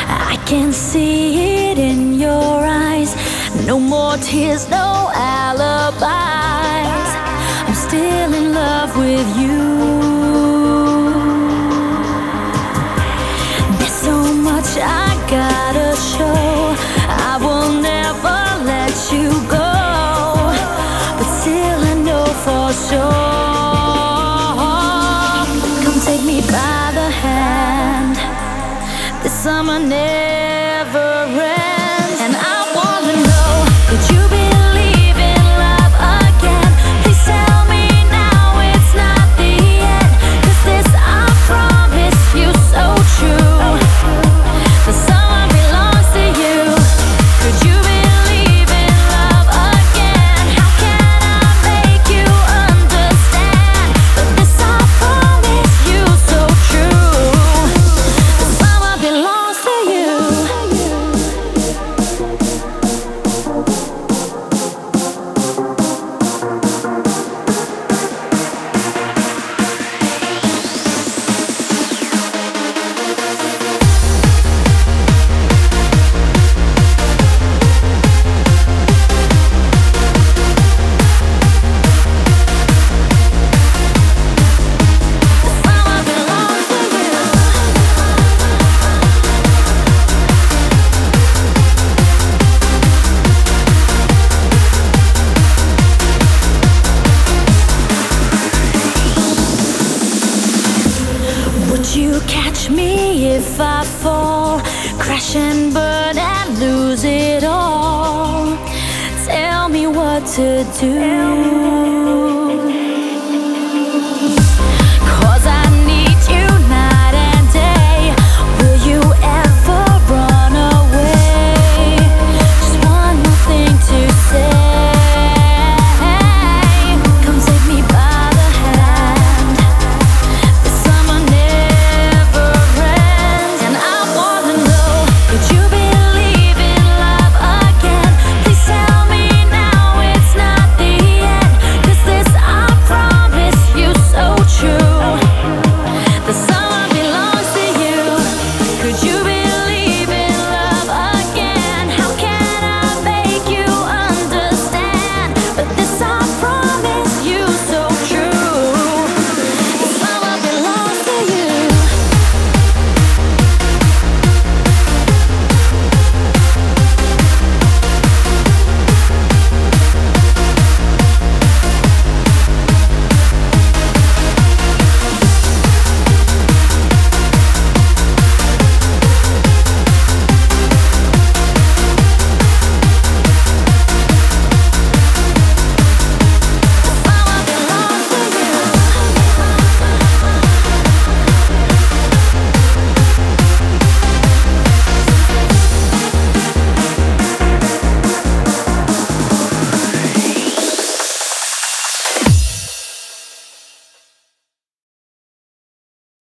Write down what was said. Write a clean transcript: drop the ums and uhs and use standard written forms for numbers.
I can see it in your eyes. No more tears, no alibis. I'm still in love with you. There's so much I gotta show. I will never let you go, but still I know for sure. Come take me by the hand. This summer never ends, and I wanna know, could you believe in love again? Please tell me now it's not the end, 'cause this I promise you so true. The summer belongs to you. Could you believe in love again? How can I make you understand? But this I promise you so true. The summer belongs to you. Would you catch me if I fall, crash and burn and lose it all? Tell me what to do.